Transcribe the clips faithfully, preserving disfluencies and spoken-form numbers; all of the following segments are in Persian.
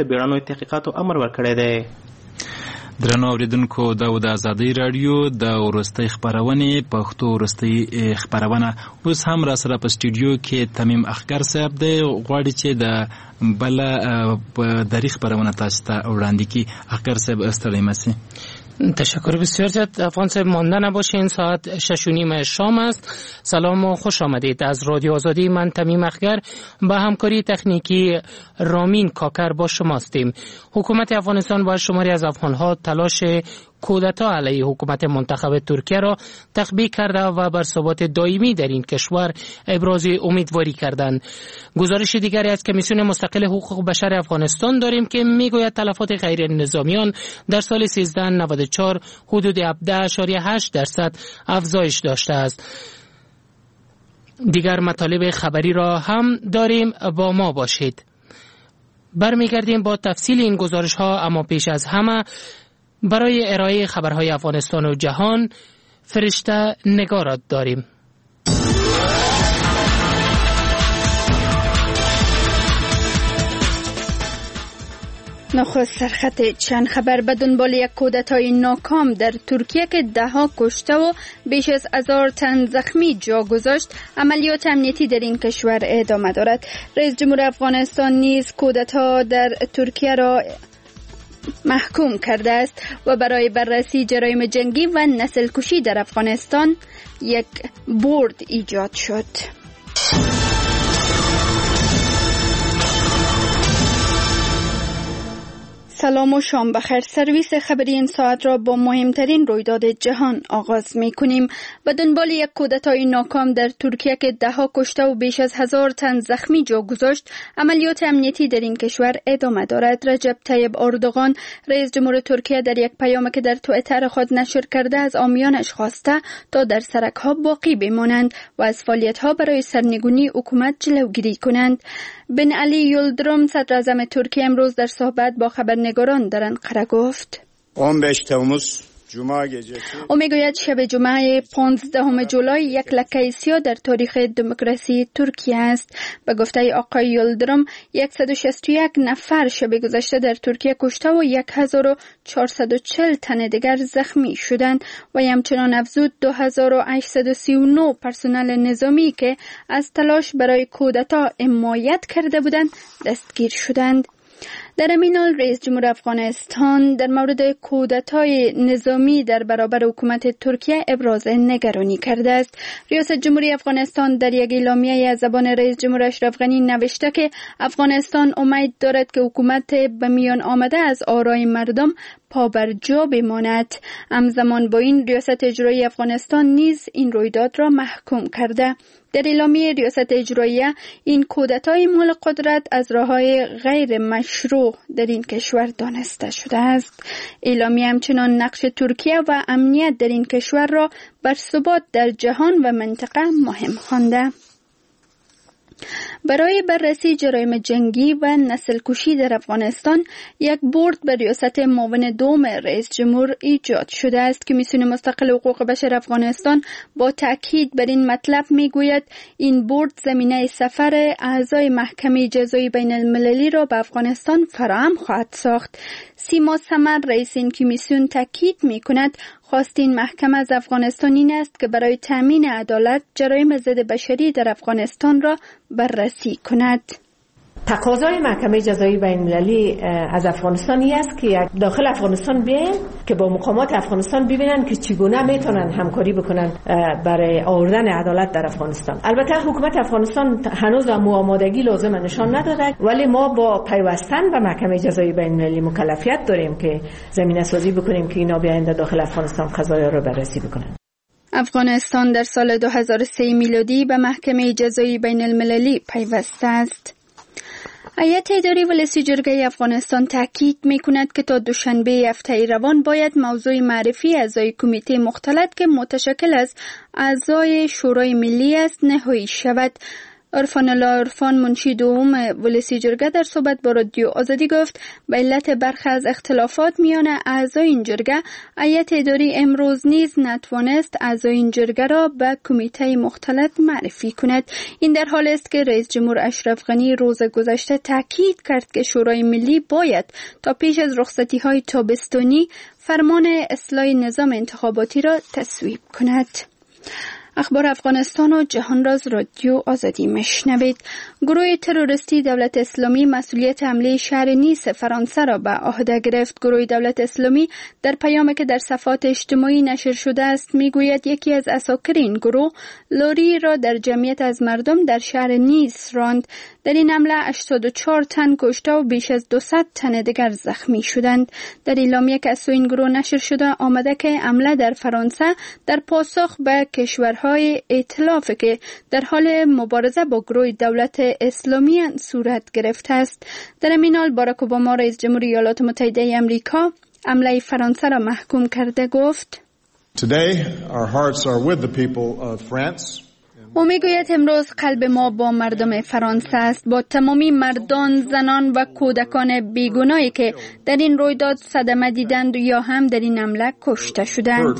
د بیړنیو تحقیقاتو امر ورکړی دی. درنو اوریدونکو، دا د ازادۍ رادیو د وروستۍ خبرونې پښتو وروستۍ خبرونه. اوس هم را سره په سټوډیو کې تمیم اخگر صاحب دی، غواړي چې د بل په دری خبرونه تاسو ته وړاندې کړي. اخگر صاحب ستړي مسی. تشکر بسیار زیاد. افغان صاحب مانده نباشین، ساعت شش و نیم شام است. سلام و خوش آمدید. از رادیو آزادی من تمیم اخگر با همکاری تکنیکی رامین کاکر با شما هستیم. حکومت افغانستان با شماری از افغانها تلاش کودتا علیه حکومت منتخب ترکیه را تخبیه کرده و بر ثبات دائمی در این کشور ابراز امیدواری کردند. گزارش دیگری از کمیسیون مستقل حقوق بشر افغانستان داریم که میگوید تلفات غیر نظامیان در سال سیزده نود و چهار حدود هفده اشاریه هشت درصد افزایش داشته است. دیگر مطالب خبری را هم داریم، با ما باشید. برمیگردیم با تفصیل این گزارش ها، اما پیش از همه برای ارائه خبرهای افغانستان و جهان فرشته نگارت داریم. نخست سرخط چند خبر به دنبال یک کودتای ناکام در ترکیه که ده ها کشته و بیش از هزار تن زخمی جا گذاشت، عملیات امنیتی در این کشور ادامه دارد. رئیس جمهور افغانستان نیز کودتا در ترکیه را محکوم کرده است و برای بررسی جرایم جنگی و نسل کشی در افغانستان یک بورد ایجاد شد. سلام و شام بخیر. سرویس خبری این ساعت را با مهمترین رویداد جهان آغاز می کنیم. به دنبال یک کودتای ناکام در ترکیه که ده ها کشته و بیش از هزار تن زخمی جا گذاشت، عملیات امنیتی در این کشور ادامه دارد. رجب طیب اردوغان رئیس جمهور ترکیه در یک پیامی که در توییتر خود نشر کرده از عامیانش خواسته تا در سرک ها باقی بمانند و از فعالیت ها برای سرنگونی حکومت جلوگیری کنند. بن علی یلدرم صدر اعظم ترکیه امروز در صحبت با خبرنگاران در انقره گفت او میگوید شب جمعه پانزدهم جولای یک لکه سیاه در تاریخ دموکراسی ترکیه است. به گفته آقای یلدرم صد و شصت و یک نفر شب گذشته در ترکیه کشته و هزار و چهارصد و چهل تن دیگر زخمی شدند و همچنان افزود دو هزار و هشتصد و سی و نه پرسنل نظامی که از تلاش برای کودتا حمایت کرده بودند دستگیر شدند. در همین حال رئیس جمهور افغانستان در مورد کودتای نظامی در برابر حکومت ترکیه ابراز نگرانی کرده است. ریاست جمهوری افغانستان در یک اعلامیه از زبان رئیس جمهور اشرف غنی نوشته که افغانستان امید دارد که حکومت به میان آمده از آرای مردم پابرجا بماند. همزمان با این ریاست اجرایی افغانستان نیز این رویداد را محکوم کرده. در اعلامیه ریاست اجرایی این کودتای مال قدرت از راه‌های غیر مشروع در این کشور دانسته شده است. اعلامیه همچنان نقش ترکیه و امنیت در این کشور را بر ثبات در جهان و منطقه مهم خوانده. برای بررسی جرایم جنگی و نسل کشی در افغانستان یک بورد به ریاست معاون دوم رئیس جمهور ایجاد شده است. کمیسیون مستقل حقوق بشر افغانستان با تاکید بر این مطلب میگوید این بورد زمینه سفر اعضای محکمه جزایی بین المللی را به افغانستان فراهم خواهد ساخت. سیما سمر رئیس این کمیسیون تاکید میکند خواست این محکمه از افغانستان این است که برای تامین عدالت جرایم ضد بشری در افغانستان را بررسی کند. تقاضای محکمه جزایی بین المللی از افغانستان است که داخل افغانستان بیاین که با مقامات افغانستان ببینن که چگونه میتونن همکاری بکنن برای آوردن عدالت در افغانستان. البته حکومت افغانستان هنوز هم آمادگی لازم نشان نداده، ولی ما با پیوستن به محکمه جزایی بین المللی مکلفیت داریم که زمینه سازی بکنیم که اینا بیاین در داخل افغانستان قضایا رو بررسی بکنن. افغانستان در سال دو هزار و سه میلادی به محکمه جزایی بین المللی پیوسته است. هیئت اداری ولسی جرگه افغانستان تاکید می‌کند که تا دوشنبه هفته روان باید موضوع معرفی اعضای کمیته مختلط که متشکل از اعضای شورای ملی است نهایی شود. عرفان الله عرفان منشی دوم ولسی جرگه در صحبت با رادیو آزادی گفت به علت برخی از اختلافات میان اعضای این جرگه هیئت اداری امروز نیز نتوانست اعضای این جرگه را به کمیته مختلط معرفی کند. این در حال است که رئیس جمهور اشرف غنی روز گذشته تاکید کرد که شورای ملی باید تا پیش از رخصتی های تابستانی فرمان اصلاح نظام انتخاباتی را تصویب کند. اخبار افغانستان و جهان راز رادیو آزادی مشنوید. گروه تروریستی دولت اسلامی مسئولیت حمله شهر نیس فرانسه را به عهده گرفت. گروه دولت اسلامی در پیامی که در صفحات اجتماعی نشر شده است میگوید یکی از اساکر این گروه لوری را در جمعیت از مردم در شهر نیس راند. در این حمله هشتاد و چهار تن کشته و بیش از دویست تن دیگر زخمی شدند. در اعلامیه که از سوی این گروه نشر شده آمده که حمله در فرانسه در پاسخ به کشورهای ائتلاف که در حال مبارزه با گروه دولت اسلامی صورت گرفته است. در همین حال باراک اوباما رئیس جمهور ایالات متحده آمریکا حمله فرانسه را محکوم کرده گفت Today our hearts are with the people of France. او میگوید امروز قلب ما با مردم فرانسه است، با تمامی مردان، زنان و کودکان بیگناهی که در این رویداد صدمه دیدند یا هم در این حمله کشته شدند.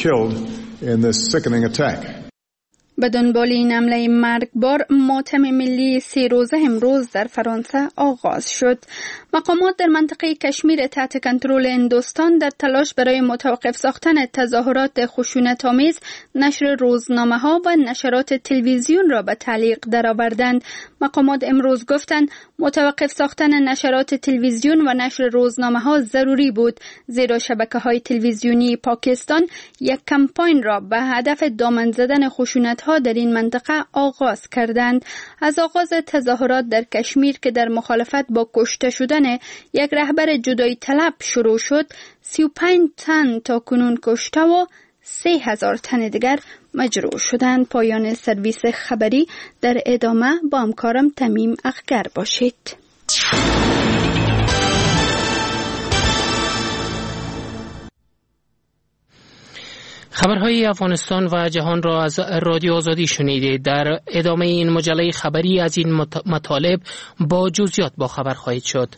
به دنبال این حمله مرگبار ماتم ملی سه روزه امروز در فرانسه آغاز شد. مقامات در منطقه کشمیر تحت کنترل هندوستان در تلاش برای متوقف ساختن تظاهرات خشونت‌آمیز نشر روزنامه‌ها و نشرات تلویزیون را به تعلیق درآوردند. مقامات امروز گفتند متوقف ساختن نشرات تلویزیون و نشر روزنامه‌ها ضروری بود، زیرا شبکه‌های تلویزیونی پاکستان یک کمپاین را به هدف دامن زدن خشونت‌ها در این منطقه آغاز کردند. از آغاز تظاهرات در کشمیر که در مخالفت با کشته شدن یک رهبر جدایی طلب شروع شد، سی و پنج تن تا کنون کشته و سه هزار تن دیگر مجروح شدند. پایان سرویس خبری. در ادامه با همکارم تمیم اخگر باشید. خبرهای افغانستان و جهان را از رادیو آزادی شنیدید. در ادامه این مجله خبری از این مطالب با جزئیات با خبر خواهید شد.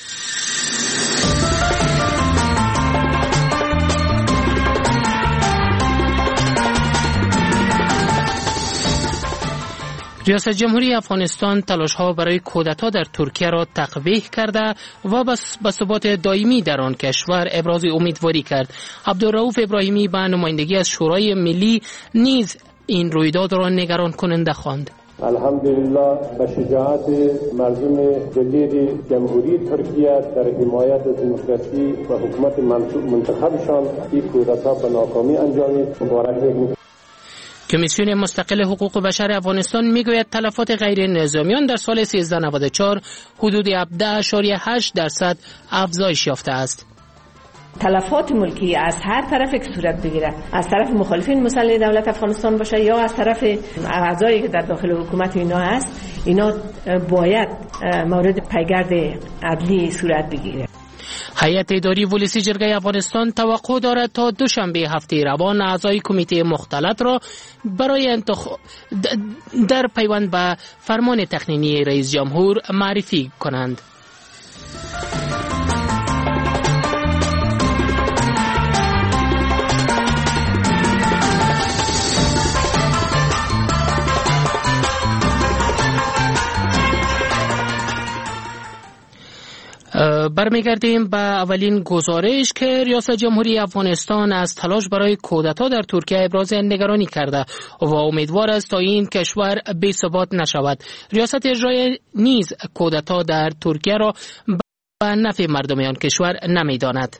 ریاست جمهوری افغانستان تلاش‌ها برای کودتا در ترکیه را تقویح کرده و به ثبات دائمی در آن کشور ابراز امیدواری کرد. عبدالرؤوف ابراهیمی به نمایندگی از شورای ملی نیز این رویداد را نگران کننده خواند. الحمدلله به شجاعت مردم دلیر جمهوری ترکیه در حمایت از دموکراسی و حکومت منتخبشان این کودتا به ناکامی انجامید. مبارک بگویم. کمیسیون مستقل حقوق بشر افغانستان میگوید تلفات غیر نظامیان در سال سیزده نود و چهار حدود هفده اشاریه هشت درصد افزایش یافته است. تلفات ملکی از هر طرف که صورت بگیره، از طرف مخالفین مسلح دولت افغانستان باشه یا از طرف اعضایی که در داخل حکومت اینا هست، اینا باید مورد پیگرد عدلی صورت بگیره. هیئت اداری ولسی جرگه افغانستان توقع دارد تا دوشنبه هفته روان اعضای کمیته مختلط را برای انتخاب در پیوند به فرمان تقنینی رئیس جمهور معرفی کنند. برمیگردیم به اولین گزارش که ریاست جمهوری افغانستان از تلاش برای کودتا در ترکیه ابراز نگرانی کرده و امیدوار است تا این کشور بی ثبات نشود. ریاست اجرایی نیز کودتا در ترکیه را به نفع مردم آن کشور نمی‌داند.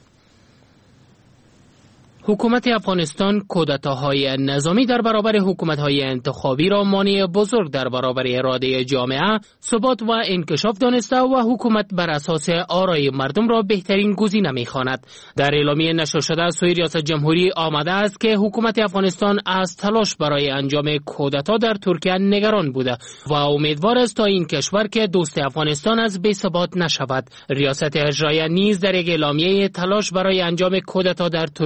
حکومت افغانستان کودتاهای نظامی در برابر حکومت‌های انتخابی را مانع بزرگ در برابر اراده جامعه، ثبات و انکشاف دانسته و حکومت بر اساس آرای مردم را بهترین گزینه می‌خواند. در اعلامیه نشر شده از سوی ریاست جمهوری آمده است که حکومت افغانستان از تلاش برای انجام کودتا در ترکیه نگران بوده و امیدوار است تا این کشور که دوست افغانستان از بی‌ثبات نشود. ریاست اجرایی نیز در یک اعلامیه تلاش برای انجام کودتا در ترکیه را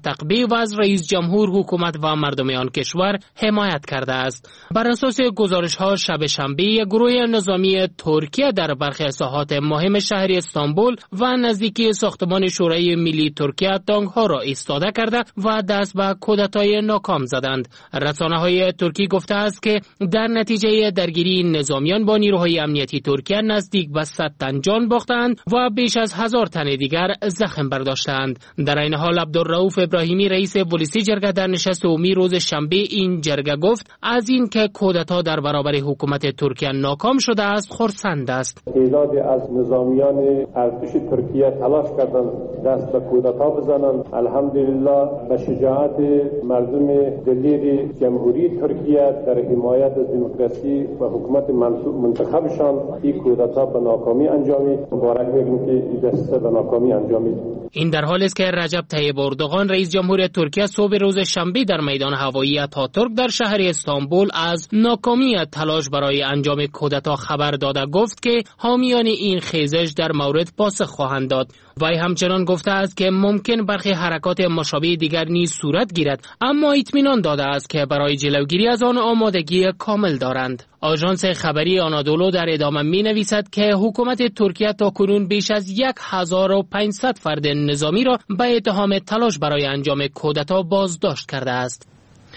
تقبیه و از رئیس جمهور، حکومت و مردم آن کشور حمایت کرده است. بر اساس گزارش‌ها شب شنبه گروه نظامی ترکیه در برخی ساحات مهم شهر استانبول و نزدیکی ساختمان شورای ملی ترکیه تانک‌ها را ایستاده کرده و دست به کودتای ناکام زدند. رسانه‌های ترکی گفته است که در نتیجه درگیری نظامیان با نیروهای امنیتی ترکیه نزدیک به صد تن جان باختند و بیش از هزار تن دیگر زخم برداشتند. در این حال عبدالرؤوف ابراهیمی رئیس پلیسی جرگه در نشست عمومی روز شنبه این جرگه گفت از این که کودتا در برابر حکومت ترکیه ناکام شده است خرسند است. تعدادی از نظامیان ارتش ترکیه تلاش کردند دست به کودتا بزنند. الحمدلله به شجاعت مردم دلیر جمهوری ترکیه در حمایت از دموکراسی و حکومت منتخبشان این کودتا به ناکامی انجامید. مبارک میگیم که این دسته به ناکامی انجامید. این در حالی است که رجب طیب اردوغان رئیس جمهور ترکیه صبح روز شنبه در میدان هوایی آتاتورک در شهر استانبول از ناکامی تلاش برای انجام کودتا خبر داده گفت که حامیان این خیزش در مورد پاسخ خواهند داد. وی همچنان گفته است که ممکن برخی حرکات مشابه دیگر نیز صورت گیرد، اما اطمینان داده است که برای جلوگیری از آن آمادگی کامل دارند. آژانس خبری آنادولو در ادامه می نویسد که حکومت ترکیه تاکنون بیش از یک هزار و پانصد فرد نظامی را به اتهام تلاش برای انجام کودتا بازداشت کرده است.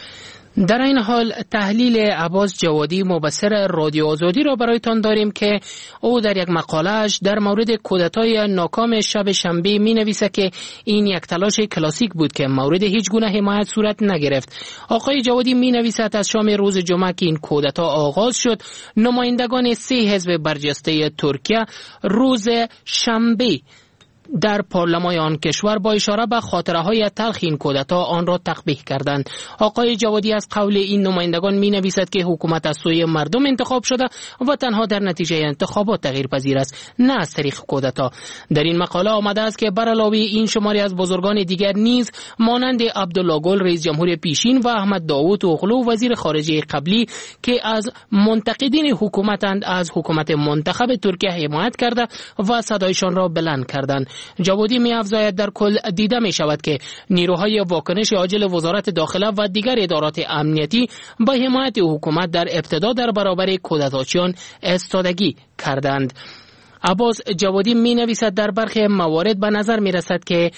در این حال تحلیل عباس جوادی مبصر رادیو آزادی را برایتان داریم که او در یک مقاله‌اش در مورد کودتای ناکام شب شنبه می نویسد که این یک تلاش کلاسیک بود که مورد هیچ گونه حمایت صورت نگرفت. آقای جوادی می نویسد از شام روز جمعه که این کودتا آغاز شد، نمایندگان سه حزب برجسته ترکیه روز شنبه در پارلمان آن کشور با اشاره به خاطره‌های تلخ این کودتا آن را تقبیح کردند. آقای جوادی از قول این نمایندگان می نویسد که حکومت از سوی مردم انتخاب شده و تنها در نتیجه انتخابات تغییر پذیر است، نه از طریق کودتا. در این مقاله آمده است که بر علاوه این شماری از بزرگان دیگر نیز مانند عبدالله گل رئیس جمهور پیشین و احمد داوود اوغلو وزیر خارجه قبلی که از منتقدین حکومتند از حکومت منتخب ترکیه حمایت کرده و صدایشان را بلند کردند. جوادی می افزاید در کل دیده می شود که نیروهای واکنش عاجل وزارت داخله و دیگر ادارات امنیتی با حمایت حکومت در ابتدا در برابر کودتاچیان ایستادگی کردند. عباس جوادی می نویسد در برخی موارد به نظر می رسد که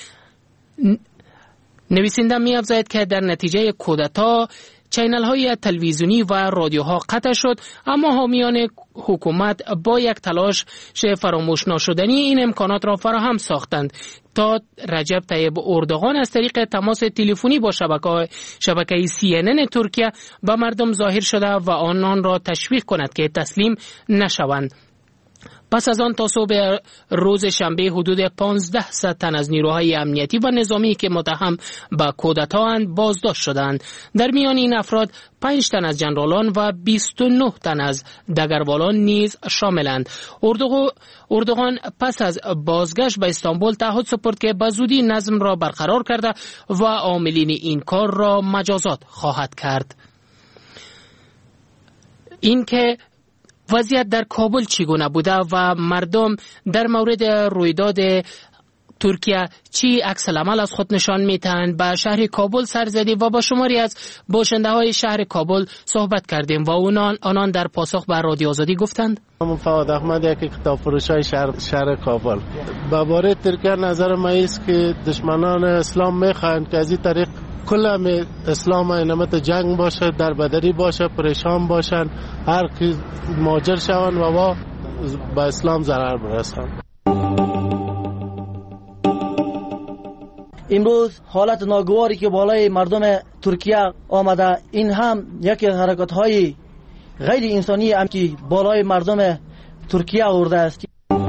نویسنده می افزاید که در نتیجه کودتا چینل های تلویزیونی و رادیوها قطع شد، اما حامیان حکومت با یک تلاش فراموش ناشدنی این امکانات را فراهم ساختند تا رجب طیب اردوغان از طریق تماس تلفنی با شبکه شبکه سی ان ان ترکیه به مردم ظاهر شده و آنان را تشویق کند که تسلیم نشوند. پس از آن تا صبح روز شنبه حدود پانزده تن از نیروهای امنیتی و نظامی که متهم به کودتا اند بازداشت شدند. در میان این افراد پنج تن از جنرالان و بیست و نه تن از دگروالان نیز شاملند. اردوغان پس از بازگشت به استانبول تعهد سپرد که به زودی نظم را برقرار کرده و عاملین این کار را مجازات خواهد کرد. این که وضعیت در کابل چگونه بوده و مردم در مورد رویداد ترکیه چی عکس العمل از خود نشان میتند به شهر کابل سر زدیم و با شماری از باشنده های شهر کابل صحبت کردیم و اونان آنان در پاسخ به رادیو آزادی گفتند. من فواد احمد یکی کتاب فروش های شهر, شهر کابل. به باره ترکیه نظر ما است که دشمنان اسلام میخواهند که از این طریق کل اسلام اینمت جنگ باشه، در بدری باشه، پریشان باشن، هر کی ماجر شون و با به اسلام ضرر برسن. امروز حالت ناگواری که بالای مردم ترکیه آمده، این هم یکی از حرکات های غیر انسانی هم که بالای مردم ترکیه آورده است.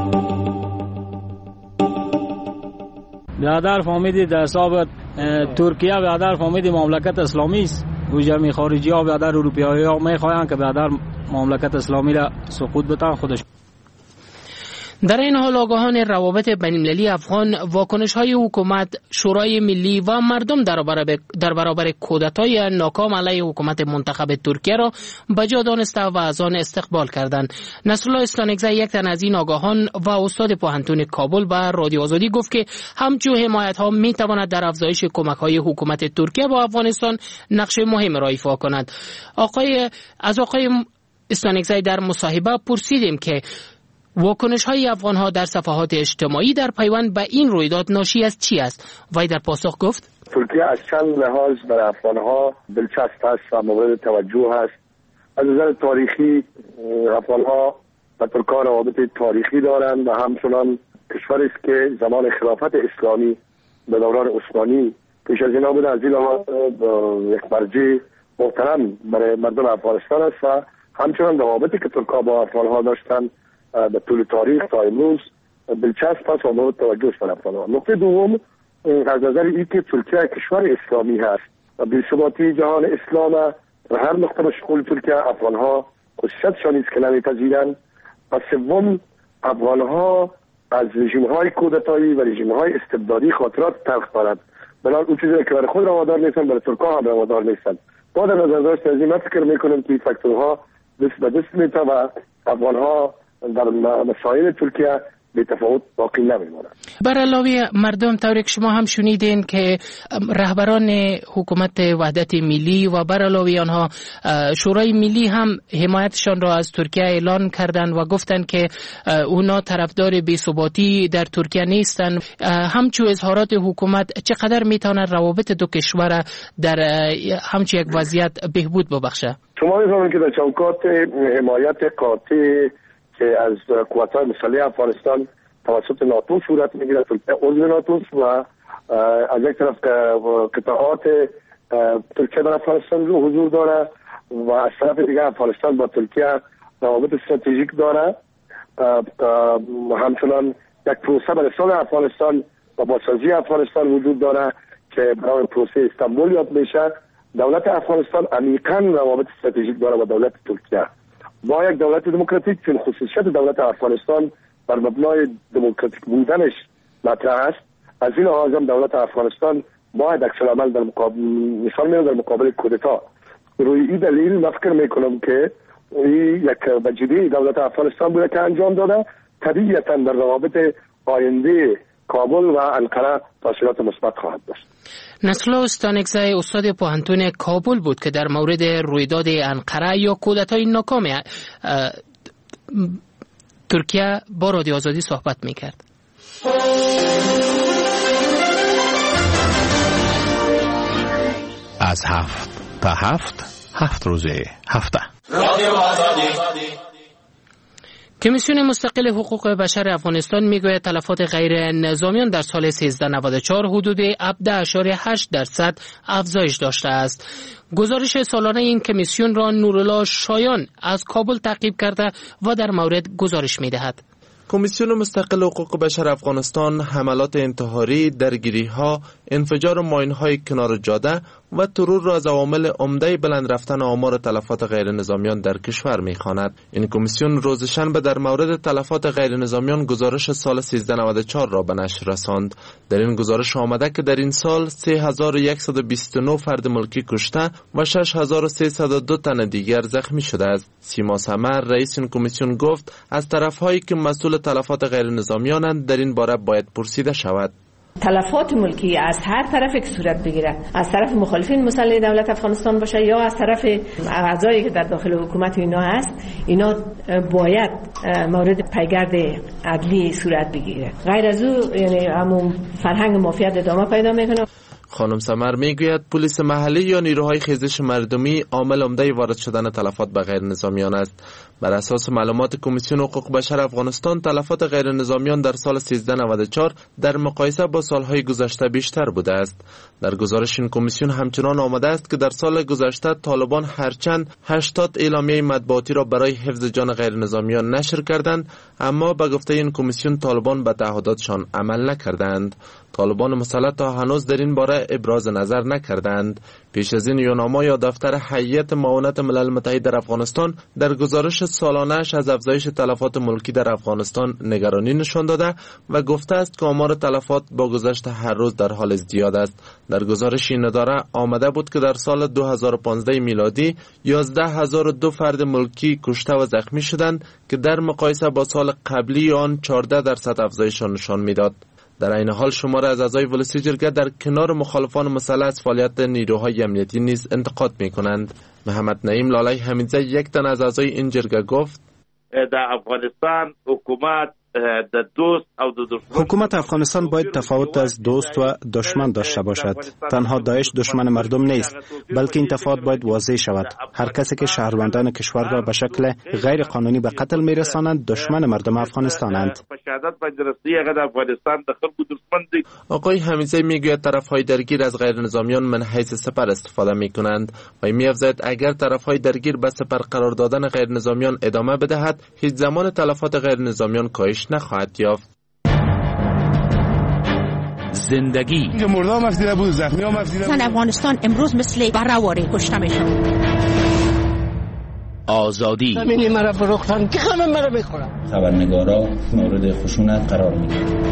برادر فهمیدی در حساب ترکیه برادر فهمیدی مملکت اسلامی است و جمعی خارجی ها برادر اروپایی ها میخواهند که برادر مملکت اسلامی را سقوط بتن خودش. در این حال آگاهان روابط بین‌المللی افغان واکنش‌های حکومت، شورای ملی و مردم در برابر در برابر کودتای ناکام علیه حکومت منتخب ترکیه را بجا دانسته و از آن استقبال کردند. نصرالله استانکزی، یک تن از این آگاهان و استاد پوهنتون کابل، به رادیو آزادی گفت که همچون حمایت‌ها می‌تواند در افزایش کمک‌های حکومت ترکیه با افغانستان نقش مهم را ایفا کند. آقای از آقای استانکزی در مصاحبه پرسیدیم که واکنش های افغان ها در صفحات اجتماعی در پیوند به این رویداد ناشی از چی است؟ وی در پاسخ گفت ترکیه از چند لحاظ برای افغان ها دلچسب است و مورد توجه است. از نظر تاریخی افغان ها و ترکان روابط تاریخی دارند و همچنان کشوری است که زمان خلافت اسلامی به دوران عثمانی پیش از اینا بود. از این لحاظ یک مرجع محترم برای مردم افغانستان است و همچنان روابطی که ترکا با افغان ها داشتند به طول تاریخ تا امروز دلچسب است و مورد توجه است. نکته دوم از نظر این که ترکیه کشور اسلامی هست و بی‌ثباتی جهان اسلام در هر نقطه مشغول ترکیه افغان ها خصوصیتشان است که نمی‌پذیرند. و سوم افغان ها از رژیم های کودتایی و رژیم های استبدادی خاطرات تلخ دارند. بنابراین اون چیزی که برای خود روادار نیستند برای ترکا هم روادار نیستند. با در نظر داشت از این فکر میکنم که فاکتورها دست به دست میته و افغان ها در مسائل ترکیه به تفاوت باقی نمیمونند. بر علاوه مردم طوری که شما هم شنیدین که رهبران حکومت وحدت ملی و بر علاوه آنها شورای ملی هم حمایتشان را از ترکیه اعلان کردند و گفتند که اونا طرفدار بی‌ثباتی در ترکیه نیستند. همچون اظهارات حکومت چقدر میتونه روابط دو کشور در همچون یک وضعیت بهبود ببخشه؟ شما می‌فهمید که در چوکات حمایت قاطع که از قوات‌های مسلح افغانستان توسط ناتو صورت می‌گیرد، ترکیه عضو ناتو و از یک طرف قطعات ترکیه در افغانستان رو حضور داره و از طرف دیگه افغانستان با ترکیه روابط استراتژیک داره. همچنان یک پروسه برای صلح افغانستان و بازسازی افغانستان وجود داره که برای پروسه استانبول یاد میشه. دولت افغانستان عمیقاً روابط استراتژیک داره با دولت ترکیه. با یک دولت دموکراتیک چون خصوصیت دولت افغانستان بر مبنای دموکراتیک بودنش مطرح است، از این لحاظ هم دولت افغانستان باید عکس‌العمل در مقابل نشان میده در مقابل کودتا. روی این دلیل من فکر میکنم که این یک وجیده دولت افغانستان بوده که انجام داده. طبیعتاً در روابط آینده کابل و انقره تاثیرات مثبت خواهد داشت. نصرالله استانکزی استاد پوهنتون کابل بود که در مورد رویداد انقره یا کودتای ناکام ترکیه با رادیو آزادی صحبت میکرد. از هفت تا هفت هفت روزه هفته رادیو آزادی. کمیسیون مستقل حقوق بشر افغانستان میگوید تلفات غیر نظامیان در سال سیزده نود و چهار حدود هفده اشاریه هشت درصد افزایش داشته است. گزارش سالانه این کمیسیون را نورالله شایان از کابل تعقیب کرده و در مورد گزارش میدهد. کمیسیون مستقل حقوق بشر افغانستان حملات انتحاری، درگیری‌ها، انفجار ماین‌های کنار جاده و ترور را از عوامل عمده بلند رفتن آمار تلفات غیر نظامیان در کشور می‌خواند. این کمیسیون روز شنبه در مورد تلفات غیر نظامیان گزارش سال سیزده نود و چهار را به نشر رساند. در این گزارش آمده که در این سال سه هزار و صد و بیست و نه فرد ملکی کشته و شش هزار و سیصد و دو تن دیگر زخمی شده است. سیما سمر رئیس این کمیسیون گفت از طرف‌هایی که مسئول تلفات غیر نظامیانند در این باره باید پرسیده شود. تلفات ملکی از هر طرف که صورت بگیره، از طرف مخالفین مسلح دولت افغانستان باشه یا از طرف اعضایی که در داخل حکومت اینا هست، اینا باید مورد پیگرد عدلی صورت بگیره. غیر از او یعنی همون فرهنگ مافیات ادامه پیدا میکنه. خانم سمر میگوید پلیس محلی یا نیروهای خیزش مردمی عامل عمده وارد شدن تلفات به غیر نظامیان است. بر اساس معلومات کمیسیون حقوق بشر افغانستان تلفات غیر نظامیان در سال سیزده نود و چهار در مقایسه با سالهای گذشته بیشتر بوده است. در گزارش این کمیسیون همچنان آمده است که در سال گذشته طالبان هرچند هشتاد اعلامیه مطبوعاتی را برای حفظ جان غیر نظامیان نشر کردند، اما به گفته این کمیسیون طالبان به تعهداتشان عمل نکردند. طالبان مسلط تا هنوز در این باره ابراز نظر نکردند. پیش از این یوناما یا دفتر هیئت معاونت ملل متحد در افغانستان در گزارش سالانه‌اش از افزایش تلفات ملکی در افغانستان نگرانی نشان داده و گفته است که آمار تلفات با گذشت هر روز در حال ازدیاد است. در گزارش این اداره آمده بود که در سال دو هزار و پانزده میلادی یازده هزار و دو فرد ملکی کشته و زخمی شدند که در مقایسه با سال قبلی آن چهارده درصد افزایش نشان میداد. در این حال شماره از اعضای ولسی جرگه در کنار مخالفان مسلح از فعالیت نیروهای امنیتی نیز انتقاد میکنند. محمد نعیم لالای حمیدزی یک تن از اعضای این جرگه گفت در افغانستان حکومت د دوست او د دشمن حکومت افغانستان باید تفاوت از دوست و دشمن داشته باشد. تنها داعش دشمن مردم نیست، بلکه این تفاوت باید واضح شود. هر کسی که شهروندان کشور را به شکل غیر قانونی به قتل میرسانند دشمن مردم افغانستانند. آقای حمیدزی میگوید طرفهای درگیر از غیر نظامیان من حیث سپر استفاده میکنند و می‌افزاید اگر طرفهای درگیر به سپر قرار دادن غیر نظامیان ادامه بدهد هیچ زمان تلفات غیر نظامیان کاهش نخواهد یافت. زندگی مردم مفیده بود، زخمی هم مفیده بود. افغانستان امروز مثل برآواره کشته میشن. آزادی همینی مرا فروختن که همه مرا میخورن. خبرنگارا مورد خشونت قرار میگیرن.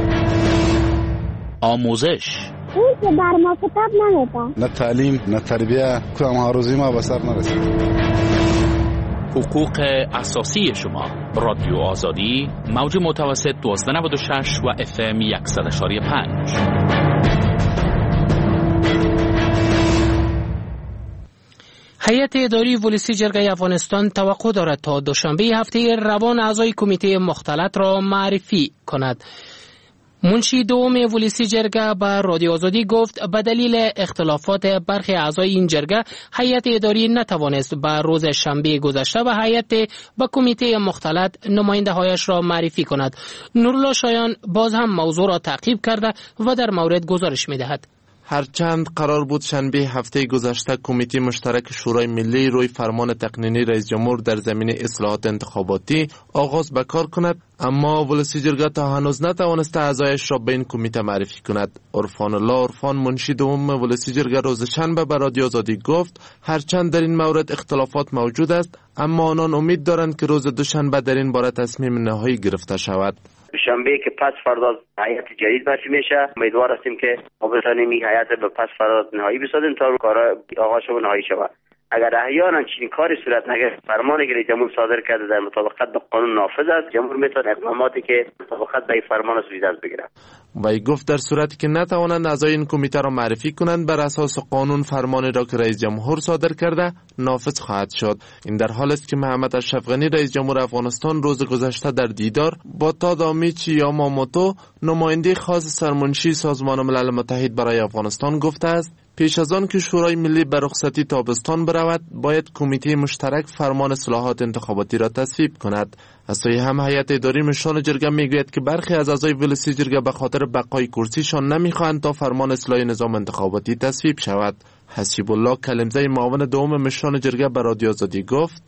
آموزش اون که بر ما کتاب نمیدن. نه تعلیم نه تربیه کدام ها روزی ما به سر نرسید. حقوق اساسی شما. رادیو آزادی موج متوسط دوازده نود و شش و اف ام صد و پنج. هیئت اداری ولسی جرگه افغانستان توقع دارد تا دوشنبه هفته روان اعضای کمیته مختلط را معرفی کند. منشی دوم ولسی جرگه به رادیو آزادی گفت به دلیل اختلافات برخی اعضای این جرگه هیئت اداری نتوانست به روز شنبه گذشته به هیئت به کمیته مختلط نماینده هایش را معرفی کند. نورالله شایان باز هم موضوع را تعقیب کرده و در مورد گزارش می‌دهد. هرچند قرار بود شنبه هفته گذشته کمیته مشترک شورای ملی روی فرمان تقنینی رئیس جمهور در زمینه اصلاحات انتخاباتی آغاز به کار کند، اما ولسی جرگه تا هنوز نتوانسته اعضایش را به این کمیته معرفی کند. عرفان الله عرفان منشی دوم ولسی جرگه روز شنبه به رادیو آزادی گفت هرچند در این مورد اختلافات موجود است، اما آنان امید دارند که روز دوشنبه در این باره تصمیم نهایی گرفته شود. شنبه که پس فردا هیئت جدید برپا میشه، امیدوار هستیم که ما بتونیم این هیئت به پس فردا نهایی بسازیم تا کارا آغاز شود نهایی شود. اگر احیانا چنین کاری صورت نگرفت فرمانی که جمهور صادر کرده در مطابقت با قانون نافذ است، جمهور میتونه اقداماتی که مطابقت با این فرمان است زیر دست بگیره. وی گفت در صورتی که نتوانند اعضای این کمیته را معرفی کنند بر اساس قانون فرمانی را که رئیس جمهور صادر کرده نافذ خواهد شد. این در حالی است که محمد اشرف غنی رئیس جمهور افغانستان روز گذشته در دیدار با تادامیچی یاماموتو نماینده خاص سرمنشی سازمان ملل متحد برای افغانستان گفته است پیش از آن که شورای ملی به رخصتی تابستان برود باید کمیته مشترک فرمان اصلاحات انتخاباتی را تصویب کند. از سوی هم هیئت اداری مشان جرگه میگوید که برخی از اعضای ولسی جرگه به خاطر بقای کرسیشان نمیخواهند تا فرمان اصلاح نظام انتخاباتی تصویب شود. حسیب الله کلمزی معاون دوم مشان جرگه به رادیو آزادی گفت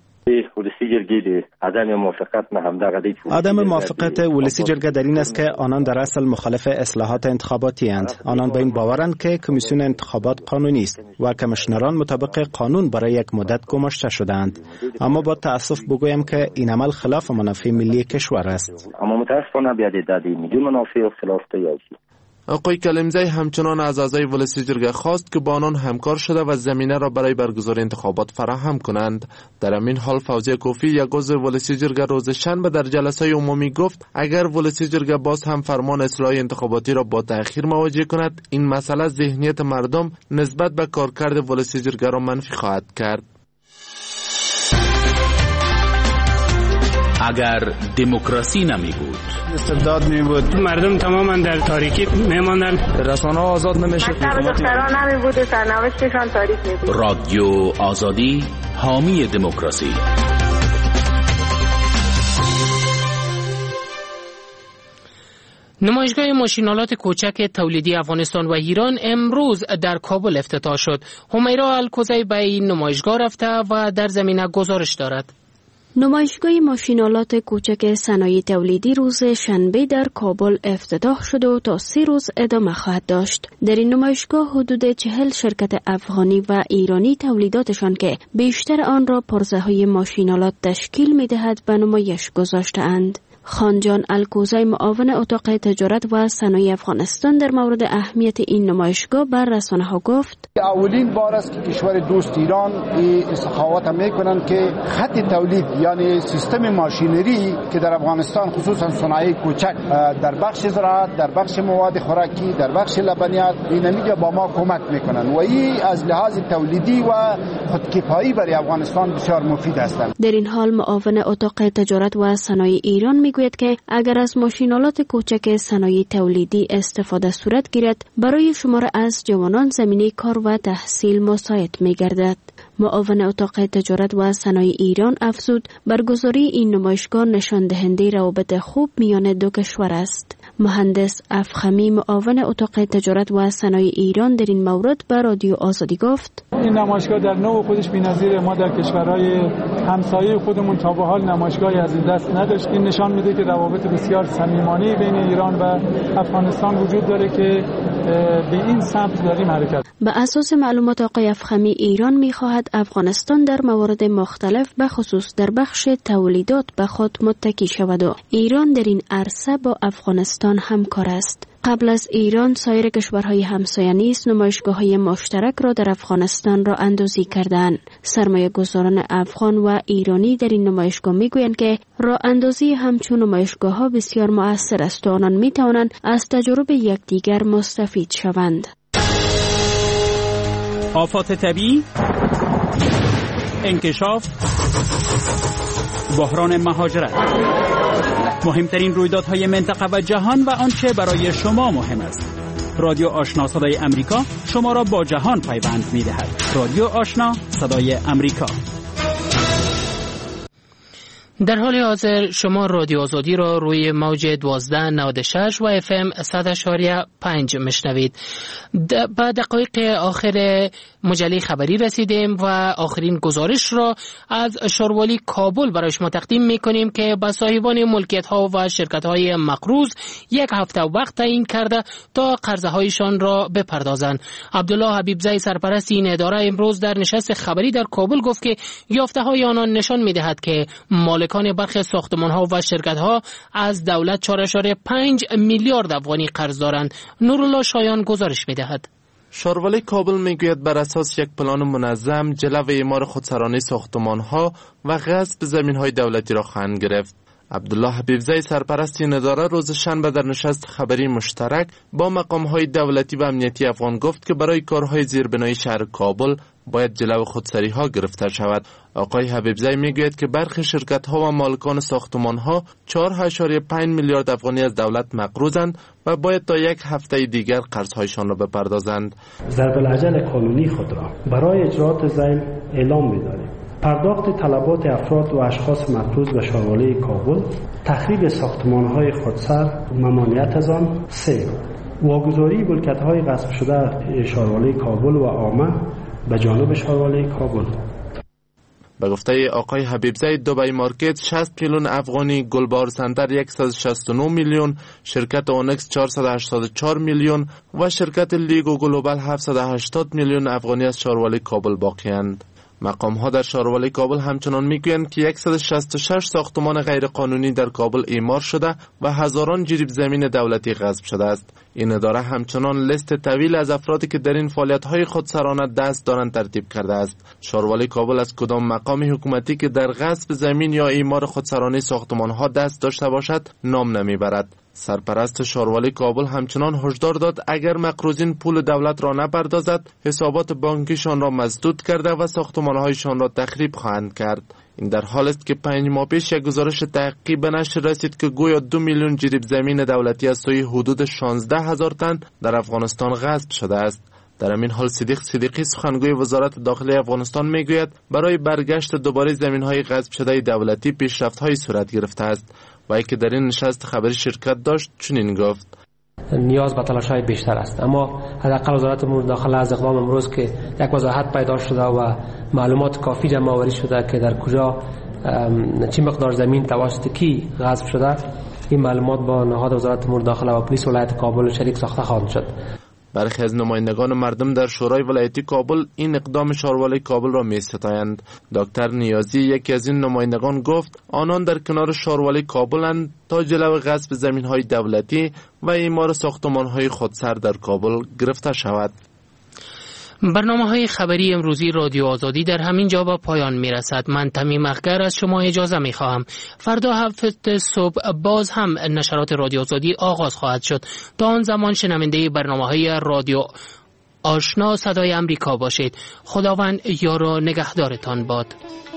عدم موافقت ولسی جرگه در این است که آنان در اصل مخالف اصلاحات انتخاباتی اند. آنان به این باورند که کمیسیون انتخابات قانونی است و کمیشنران مطابق قانون برای یک مدت گماشته شدند. اما با تأسف بگویم که این عمل خلاف منافع ملی کشور است. اما متاسفانه بیا د میلیون منافع او خلاف تیاشی. آقای کلمزی همچنان از اعضای ولسی جرگه خواست که با آنان همکار شده و زمینه را برای برگزاری انتخابات فراهم کنند. در همین حال فوزیه کوفی یک عضو ولسی جرگه روز شنبه در جلسه عمومی گفت اگر ولسی جرگه باز هم فرمان اصلاح انتخاباتی را با تأخیر مواجه کند این مسئله ذهنیت مردم نسبت به کارکرد ولسی جرگه را منفی خواهد کرد. اگر دموکراسی نمی بود استبداد می بود، مردم تماما در تاریکی می ماندن، رسانه ها آزاد نمیشه، دختران نمی بود، سرنوشتشان تاریک می بود. رادیو آزادی حامی دموکراسی. نمایشگاه ماشینالات کوچک تولیدی افغانستان و ایران امروز در کابل افتتاح شد. همیرا الکوزی به این نمایشگاه رفته و در زمینه گزارش دارد. نمایشگاه ماشین‌آلات کوچک صنایع تولیدی روز شنبه در کابل افتتاح شد و تا سه روز ادامه خواهد داشت. در این نمایشگاه حدود چهل شرکت افغانی و ایرانی تولیداتشان که بیشتر آن را پرزه‌های ماشین‌آلات تشکیل می‌دهد به نمایش گذاشته‌اند. خانجان الکوزی معاون اتاق تجارت و صنایع افغانستان در مورد اهمیت این نمایشگاه بر رسانه‌ها گفت: اولین بار است که کشور دوست ایران این سخاوت میکنند که خط تولید یعنی سیستم ماشینری که در افغانستان خصوصا صنایع کوچک در بخش زراعت، در بخش مواد خوراکی، در بخش لبنیات اینمیجا با ما کمک میکنند و این از لحاظ تولیدی و خودکفایی برای افغانستان بسیار مفید هستند. در این حال معاون اتاق تجارت و صنایع ایران میگوید که اگر از ماشین‌آلات کوچک صنایع تولیدی استفاده صورت گیرد برای شمار از جوانان زمینه کار و تحصیل مساعد می‌گردد. معاون اتاق تجارت و صنایع ایران افزود برگزاری این نمایشگاه نشان دهنده روابط خوب میان دو کشور است. مهندس افخمی معاون اتاق تجارت و صنایع ایران در این مورد به رادیو آزادی گفت: این نمایشگاه در نوع خودش بی‌نظیره. ما در کشورهای همسایه خودمون تا به حال نمایشگاهی از این دست نداشتیم. این نشان میده که روابط بسیار صمیمانه بین ایران و افغانستان وجود داره که به این سمت داریم حرکت. به اساس معلومات آقای افخمی ایران می‌خواهد افغانستان در موارد مختلف به خصوص در بخش تولیدات به خود متکی شود و ایران در این عرصه با افغانستان همکار است. قبل از ایران سایر کشورهای همسایه نیز نمایشگاه‌های مشترک را در افغانستان را اندازی کردند. سرمایه‌گذاران افغان و ایرانی در این نمایشگاه میگویند که راه اندازی همچون نمایشگاه‌ها بسیار مؤثر است و آنان میتوانند از تجربه یکدیگر مستفید شوند. آفات طبیعی، انکشاف، بحران مهاجرت، مهمترین رویدادهای منطقه و جهان و آنچه برای شما مهم است. رادیو آشنا صدای امریکا شما را با جهان پیوند می‌دهد. رادیو آشنا صدای امریکا. در حال حاضر شما رادیو آزادی را روی موج دوازده نود و شش و اف ام صد اشاریه پنج میشنوید. با دقایق آخر مجله خبری رسیدیم و آخرین گزارش را از شاروالی کابل برای شما تقدیم میکنیم که با صاحبان ملکیت ها و شرکت های مقروض یک هفته وقت تعیین کرده تا قرضه هایشان را بپردازند. عبدالله حبیبزی سرپرست این اداره امروز در نشست خبری در کابل گفت که یافته های آنان نشان میدهد که مالکان برخی ساختمان ها و شرکت ها از دولت چهار ممیز پنج میلیارد افغانی قرض دارند. نورالله شایان گزارش میدهد. شاروالی کابل میگوید بر اساس یک پلان منظم جلو اعمار خودسرانه ساختمان ها و غصب زمین های دولتی را خواهند گرفت. عبدالله حبیبزی سرپرست این اداره روز شنبه در نشست خبری مشترک با مقام های دولتی و امنیتی افغان گفت که برای کارهای زیربنایی شهر کابل باید جلو خودسری ها گرفته شود. آقای حبیبزی میگوید که برخی شرکت ها و مالکان ساختمان ها چهار ممیز پنج میلیارد افغانی از دولت مقروضند و باید تا یک هفته دیگر قرضهایشان را بپردازند. ضرب العجل قانونی خود را برای اجرات ذیل اعلام می‌داریم. پرداخت طلبات افراد و اشخاص مقروض به شاروالی کابل، تخریب ساختمان‌های خودسر، ممانعت از آن. سه، واگذاری ملکیت‌های غصب شده شاروالی کابل و عامه به جانب شاروالی کابل. به گفته آقای حبیبزی دبی مارکت شصت میلیون افغانی، گلبار سنتر صد و شصت و نه میلیون، شرکت اونکس چهارصد و هشتاد و چهار میلیون و شرکت لیگو گلوبال هفتصد و هشتاد میلیون افغانی از شاروالی کابل باقی‌اند. مقام ها در شاروالی کابل همچنان میگویند که صد و شصت و شش ساختمان غیرقانونی در کابل اعمار شده و هزاران جریب زمین دولتی غصب شده است. این اداره همچنان لیست طویل از افرادی که در این فعالیت های خودسرانه دست دارند ترتیب کرده است. شاروالی کابل از کدام مقام حکومتی که در غصب زمین یا اعمار خودسرانه ساختمان ها دست داشته باشد نام نمیبرد. سرپرست شاروالی کابل همچنان هشدار داد اگر مقروضین پول دولت را نپردازد حسابات بانکیشان را مسدود کرده و ساختمان‌هایشان را تخریب خواهند کرد. این در حال است که پنج ماه پیش یک گزارش تحقیقی به نشر رسید که گویا دو میلیون جریب زمین دولتی از سوی حدود شانزده هزار تن در افغانستان غصب شده است. در همین حال صدیق صدیقی سخنگوی وزارت داخلی افغانستان میگوید برای برگشت دوباره زمین‌های غصب شده دولتی پیشرفت‌هایی صورت گرفته است و ای که در این نشست خبری شرکت داشت چنین گفت: نیاز به تلاش‌های بیشتر است، اما حداقل وزارت امور داخله از اقدام امروز که یک وضاحت پیدا شده و معلومات کافی جمع آوری شده که در کجا چی مقدار زمین توسط کی غصب شده، این معلومات با نهاد وزارت امور داخله و پلیس ولایت کابل شریک ساخته خواهند شد. برخی از نمایندگان مردم در شورای ولایتی کابل این اقدام شاروالی کابل را می‌ستایند. دکتر نیازی یکی از این نمایندگان گفت آنان در کنار شاروالی کابلند تا جلو غصب زمین‌های دولتی و اعمار ساختمان‌های خودسر در کابل گرفته شود. برنامه های خبری امروزی رادیو آزادی در همین جا با پایان می رسد. من تمیم اخگر از شما اجازه می خواهم. فردا هفت صبح باز هم نشرات رادیو آزادی آغاز خواهد شد. تا آن زمان شنونده برنامه های رادیو آشنا صدای امریکا باشید. خداوند یار و نگهدارتان باد.